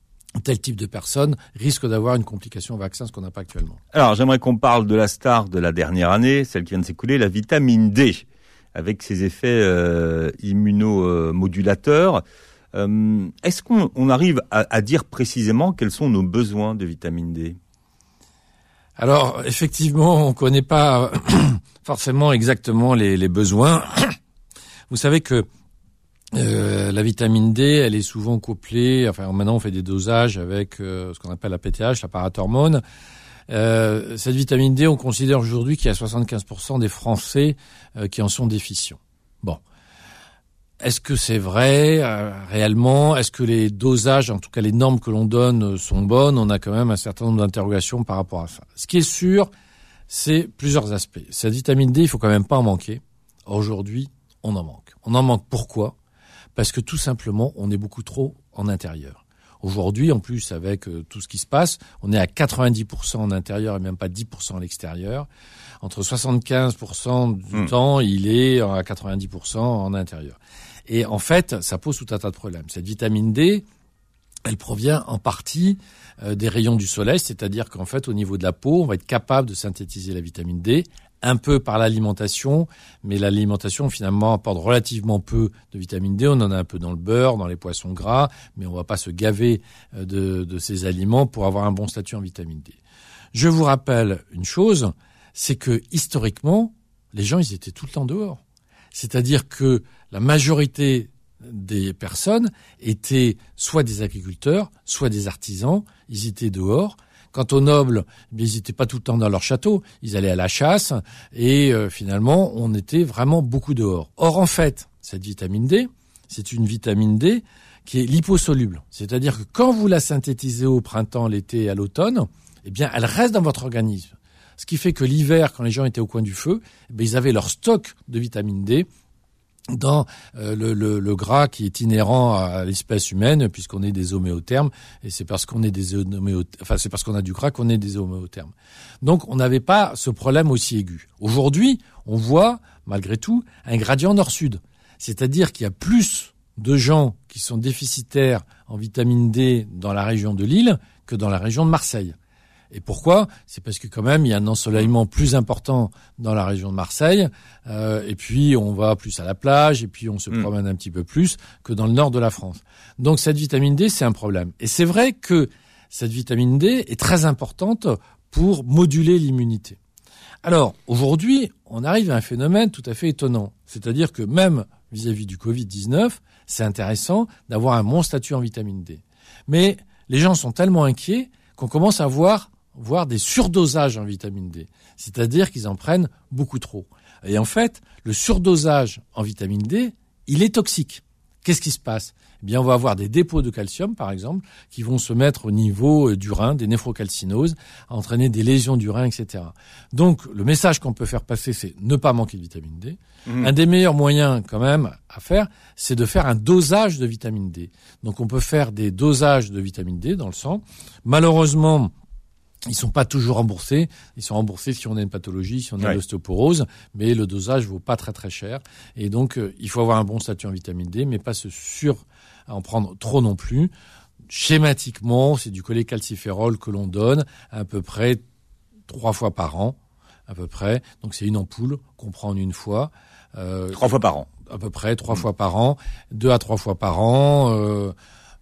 tel type de personne risque d'avoir une complication au vaccin, ce qu'on n'a pas actuellement. Alors, j'aimerais qu'on parle de la star de la dernière année, celle qui vient de s'écouler, la vitamine D, avec ses effets euh, immunomodulateurs. Euh, est-ce qu'on on arrive à, à dire précisément quels sont nos besoins de vitamine D ? Alors, effectivement, on ne connaît pas forcément exactement les, les besoins. Vous savez que euh, la vitamine D, elle est souvent couplée, enfin maintenant on fait des dosages avec euh, ce qu'on appelle la P T H, la parathormone. Euh, cette vitamine D, on considère aujourd'hui qu'il y a soixante-quinze pour cent des Français euh, qui en sont déficients. Bon. Est-ce que c'est vrai euh, réellement? Est-ce que les dosages, en tout cas les normes que l'on donne, euh, sont bonnes? On a quand même un certain nombre d'interrogations par rapport à ça. Ce qui est sûr, c'est plusieurs aspects. Cette vitamine D, il faut quand même pas en manquer. Aujourd'hui, on en manque. On en manque pourquoi? Parce que tout simplement, on est beaucoup trop en intérieur. Aujourd'hui, en plus, avec euh, tout ce qui se passe, on est à quatre-vingt-dix pour cent en intérieur et même pas dix pour cent à l'extérieur. Entre soixante-quinze pour cent du mmh. temps, il est à quatre-vingt-dix pour cent en intérieur. Et en fait, ça pose tout un tas de problèmes. Cette vitamine D, elle provient en partie euh, des rayons du soleil, c'est-à-dire qu'en fait, au niveau de la peau, on va être capable de synthétiser la vitamine D, un peu par l'alimentation, mais l'alimentation finalement apporte relativement peu de vitamine D. On en a un peu dans le beurre, dans les poissons gras, mais on ne va pas se gaver de, de ces aliments pour avoir un bon statut en vitamine D. Je vous rappelle une chose, c'est que historiquement, les gens ils étaient tout le temps dehors. C'est-à-dire que la majorité des personnes étaient soit des agriculteurs, soit des artisans, ils étaient dehors. Quant aux nobles, ils n'étaient pas tout le temps dans leur château, ils allaient à la chasse et euh, finalement, on était vraiment beaucoup dehors. Or, en fait, cette vitamine D, c'est une vitamine D qui est liposoluble. C'est-à-dire que quand vous la synthétisez au printemps, l'été et à l'automne, eh bien, elle reste dans votre organisme. Ce qui fait que l'hiver, quand les gens étaient au coin du feu, eh bien, ils avaient leur stock de vitamine D dans euh, le, le, le gras qui est inhérent à l'espèce humaine, puisqu'on est des homéothermes, et c'est parce qu'on est des homéothermes, enfin c'est parce qu'on a du gras qu'on est des homéothermes. Donc on n'avait pas ce problème aussi aigu. Aujourd'hui, on voit malgré tout un gradient nord-sud, c'est-à-dire qu'il y a plus de gens qui sont déficitaires en vitamine D dans la région de Lille que dans la région de Marseille. Et pourquoi? C'est parce que quand même il y a un ensoleillement plus important dans la région de Marseille, euh, et puis on va plus à la plage, et puis on se mmh. promène un petit peu plus que dans le nord de la France. Donc cette vitamine D, c'est un problème. Et c'est vrai que cette vitamine D est très importante pour moduler l'immunité. Alors aujourd'hui, on arrive à un phénomène tout à fait étonnant. C'est-à-dire que même vis-à-vis du covid dix-neuf, c'est intéressant d'avoir un bon statut en vitamine D. Mais les gens sont tellement inquiets qu'on commence à voir voire des surdosages en vitamine D. C'est-à-dire qu'ils en prennent beaucoup trop. Et en fait, le surdosage en vitamine D, il est toxique. Qu'est-ce qui se passe? Eh bien, on va avoir des dépôts de calcium, par exemple, qui vont se mettre au niveau du rein, des néphrocalcinoses, entraîner des lésions du rein, et cetera. Donc, le message qu'on peut faire passer, c'est ne pas manquer de vitamine D. Mmh. Un des meilleurs moyens, quand même, à faire, c'est de faire un dosage de vitamine D. Donc, on peut faire des dosages de vitamine D dans le sang. Malheureusement, ils sont pas toujours remboursés. Ils sont remboursés si on a une pathologie, si on a ouais. l'ostéoporose, mais le dosage vaut pas très très cher. Et donc, euh, il faut avoir un bon statut en vitamine D, mais pas se sur en prendre trop non plus. Schématiquement, c'est du cholécalciférol que l'on donne à peu près trois fois par an, à peu près. Donc, c'est une ampoule qu'on prend en une fois. Euh, trois fois par an. À peu près trois mmh. fois par an, deux à trois fois par an. Euh,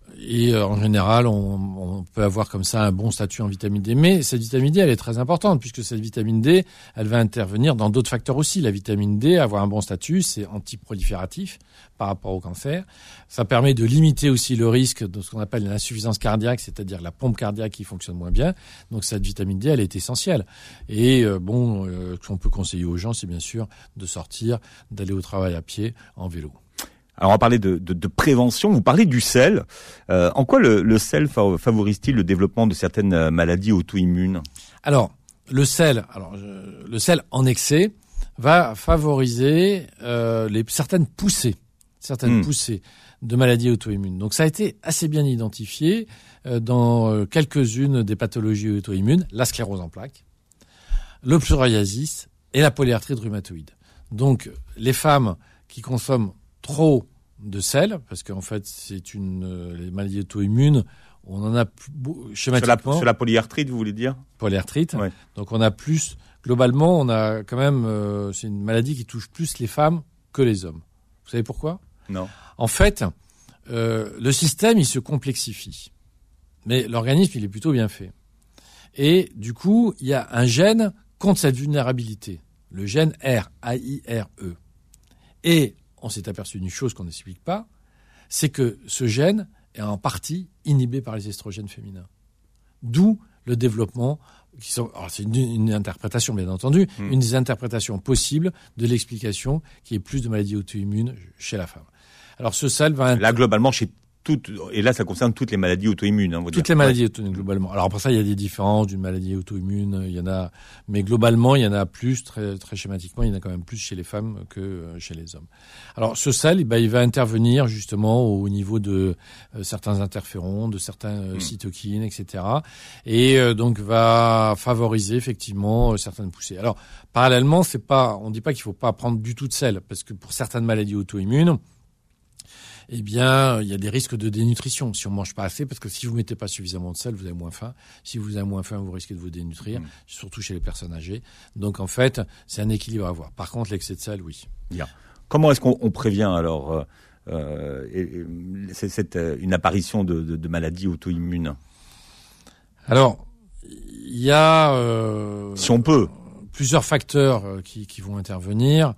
Et euh, en général, on, on peut avoir comme ça un bon statut en vitamine D. Mais cette vitamine D, elle est très importante, puisque cette vitamine D, elle va intervenir dans d'autres facteurs aussi. La vitamine D, avoir un bon statut, c'est antiprolifératif par rapport au cancer. Ça permet de limiter aussi le risque de ce qu'on appelle l'insuffisance cardiaque, c'est-à-dire la pompe cardiaque qui fonctionne moins bien. Donc cette vitamine D, elle est essentielle. Et euh, bon, euh, ce qu'on peut conseiller aux gens, c'est bien sûr de sortir, d'aller au travail à pied, en vélo. Alors on va parler de, de, de prévention, vous parlez du sel. Euh, en quoi le, le sel favorise-t-il le développement de certaines maladies auto-immunes? Alors, le sel, alors je, le sel en excès va favoriser euh, les, certaines poussées, certaines mmh. poussées de maladies auto-immunes. Donc ça a été assez bien identifié euh, dans euh, quelques-unes des pathologies auto-immunes, la sclérose en plaques, le psoriasis et la polyarthrite rhumatoïde. Donc les femmes qui consomment trop de sel, parce qu'en fait, c'est une euh, les maladies auto-immunes, on en a plus, schématiquement... Sur la, sur la polyarthrite, vous voulez dire? Polyarthrite. Ouais. Donc on a plus, globalement, on a quand même, euh, c'est une maladie qui touche plus les femmes que les hommes. Vous savez pourquoi? Non. En fait, euh, le système, il se complexifie. Mais l'organisme, il est plutôt bien fait. Et du coup, il y a un gène contre cette vulnérabilité. Le gène R, A I R E. Et on s'est aperçu d'une chose qu'on n'explique pas, c'est que ce gène est en partie inhibé par les estrogènes féminins. D'où le développement, qui sont, alors c'est une, une interprétation bien entendu, mmh. une des interprétations possibles de l'explication qui est plus de maladies auto-immunes chez la femme. Alors ce S A L va... Là globalement chez toutes, et là ça concerne toutes les maladies auto-immunes. Hein, toutes dire. les maladies ouais. auto-immunes globalement. Alors après ça il y a des différences d'une maladie auto-immune, il y en a, mais globalement il y en a plus, très, très schématiquement il y en a quand même plus chez les femmes que chez les hommes. Alors ce S A L, ben, il va intervenir justement au niveau de euh, certains interférons, de certains euh, mmh. cytokines, et cetera. Et euh, donc va favoriser effectivement euh, certaines poussées. Alors parallèlement, c'est pas, on dit pas qu'il faut pas prendre du tout de sel, parce que pour certaines maladies auto-immunes, eh bien, il y a des risques de dénutrition si on mange pas assez, parce que si vous mettez pas suffisamment de sel, vous avez moins faim. Si vous avez moins faim, vous risquez de vous dénutrir, mmh. surtout chez les personnes âgées. Donc, en fait, c'est un équilibre à avoir. Par contre, l'excès de sel, oui. Bien. Comment est-ce qu'on on prévient, alors, euh, et, et, c'est, c'est une apparition de, de, de maladies auto-immunes? Alors, il y a... Euh, si on peut. Plusieurs facteurs qui, qui vont intervenir.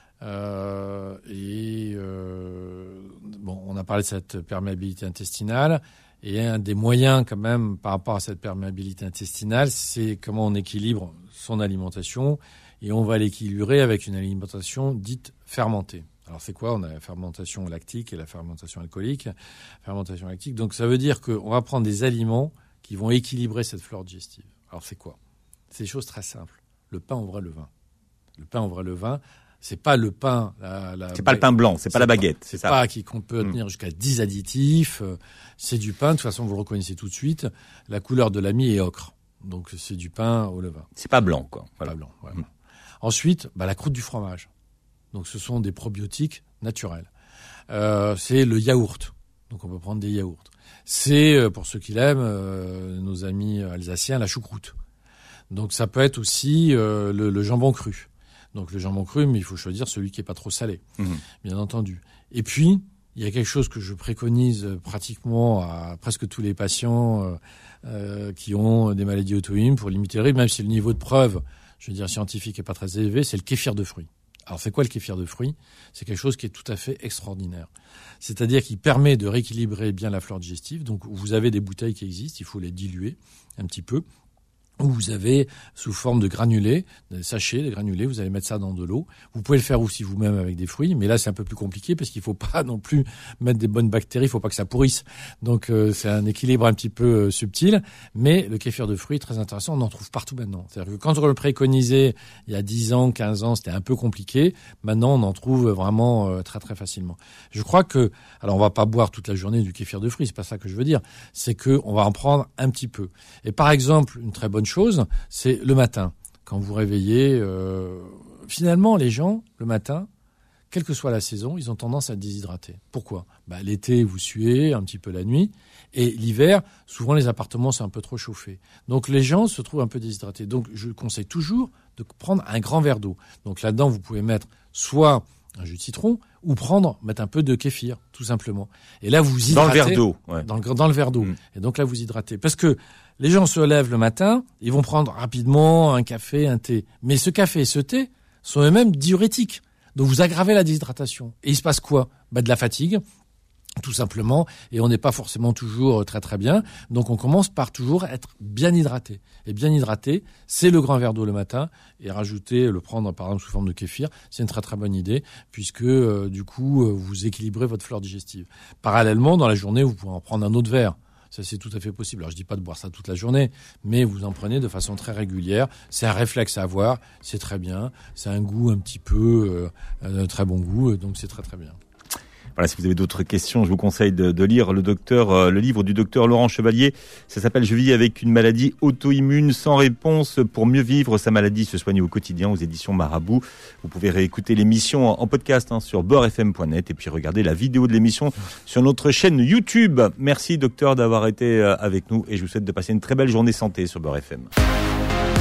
Euh, et euh, bon, on a parlé de cette perméabilité intestinale, et un des moyens quand même par rapport à cette perméabilité intestinale, c'est comment on équilibre son alimentation, et on va l'équilibrer avec une alimentation dite fermentée. Alors c'est quoi? On a la fermentation lactique et la fermentation alcoolique. Fermentation lactique, donc ça veut dire qu'on va prendre des aliments qui vont équilibrer cette flore digestive. Alors c'est quoi? C'est des choses très simples. Le pain au vrai levain. Le pain au vrai levain. C'est pas le pain, la, la, c'est pas le pain blanc, c'est, c'est pas la baguette, pas, c'est, c'est ça. Pas qui qu'on peut tenir mmh. jusqu'à dix additifs. C'est du pain. De toute façon, vous le reconnaissez tout de suite. La couleur de la mie est ocre, donc c'est du pain au levain. C'est pas blanc, quoi. Voilà. Pas blanc. Voilà. Mmh. Ensuite, bah, la croûte du fromage. Donc, ce sont des probiotiques naturels. Euh, c'est le yaourt. Donc, on peut prendre des yaourts. C'est, pour ceux qui l'aiment, euh, nos amis alsaciens, la choucroute. Donc, ça peut être aussi euh, le, le jambon cru. Donc le jambon cru, mais il faut choisir celui qui est pas trop salé, mmh. bien entendu. Et puis, il y a quelque chose que je préconise pratiquement à presque tous les patients euh, euh, qui ont des maladies auto-immunes pour limiter le risque, même si le niveau de preuve, je veux dire, scientifique est pas très élevé, c'est le kéfir de fruits. Alors c'est quoi le kéfir de fruits? C'est quelque chose qui est tout à fait extraordinaire. C'est-à-dire qu'il permet de rééquilibrer bien la flore digestive. Donc vous avez des bouteilles qui existent, il faut les diluer un petit peu. Où vous avez sous forme de granulés, des sachets, des granulés, vous allez mettre ça dans de l'eau. Vous pouvez le faire aussi vous-même avec des fruits, mais là c'est un peu plus compliqué parce qu'il faut pas non plus mettre des bonnes bactéries, il faut pas que ça pourrisse. Donc euh, c'est un équilibre un petit peu euh, subtil, mais le kéfir de fruits très intéressant, on en trouve partout maintenant. C'est-à-dire que quand on le préconisait il y a dix ans, quinze ans, c'était un peu compliqué. Maintenant on en trouve vraiment euh, très très facilement. Je crois que, alors on va pas boire toute la journée du kéfir de fruits, c'est pas ça que je veux dire, c'est que on va en prendre un petit peu. Et par exemple, une très bonne chose, c'est le matin. Quand vous réveillez, euh, finalement, les gens, le matin, quelle que soit la saison, ils ont tendance à déshydrater. Pourquoi? Bah, l'été, vous suez un petit peu la nuit. Et l'hiver, souvent, les appartements sont un peu trop chauffés. Donc, les gens se trouvent un peu déshydratés. Donc, je conseille toujours de prendre un grand verre d'eau. Donc, là-dedans, vous pouvez mettre soit un jus de citron ou prendre, mettre un peu de kéfir, tout simplement. Et là, vous hydratez. Dans le verre d'eau. Ouais. Dans, le, dans le verre d'eau. Mmh. Et donc là, vous hydratez. Parce que les gens se lèvent le matin, ils vont prendre rapidement un café, un thé. Mais ce café et ce thé sont eux-mêmes diurétiques. Donc vous aggravez la déshydratation. Et il se passe quoi? Bah, de la fatigue, tout simplement. Et on n'est pas forcément toujours très très bien. Donc on commence par toujours être bien hydraté. Et bien hydraté, c'est le grand verre d'eau le matin. Et rajouter, le prendre par exemple sous forme de kéfir, c'est une très très bonne idée. Puisque euh, du coup, euh, vous équilibrez votre flore digestive. Parallèlement, dans la journée, vous pouvez en prendre un autre verre. Ça, c'est tout à fait possible. Alors, je dis pas de boire ça toute la journée, mais vous en prenez de façon très régulière. C'est un réflexe à avoir. C'est très bien. C'est un goût un petit peu, euh, un très bon goût. Donc, c'est très, très bien. Voilà, si vous avez d'autres questions, je vous conseille de, de lire le docteur, euh, le livre du docteur Laurent Chevalier. Ça s'appelle « Je vis avec une maladie auto-immune sans réponse pour mieux vivre sa maladie, se soigner au quotidien » aux éditions Marabout. Vous pouvez réécouter l'émission en, en podcast hein, sur beurre f m point net et puis regarder la vidéo de l'émission sur notre chaîne YouTube. Merci docteur d'avoir été euh, avec nous et je vous souhaite de passer une très belle journée santé sur Beurre F M.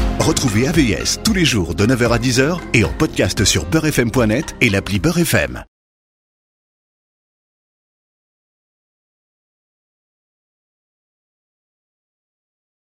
Retrouvez A V S tous les jours de neuf heures à dix heures et en podcast sur beurre f m point net et l'appli Beurre F M.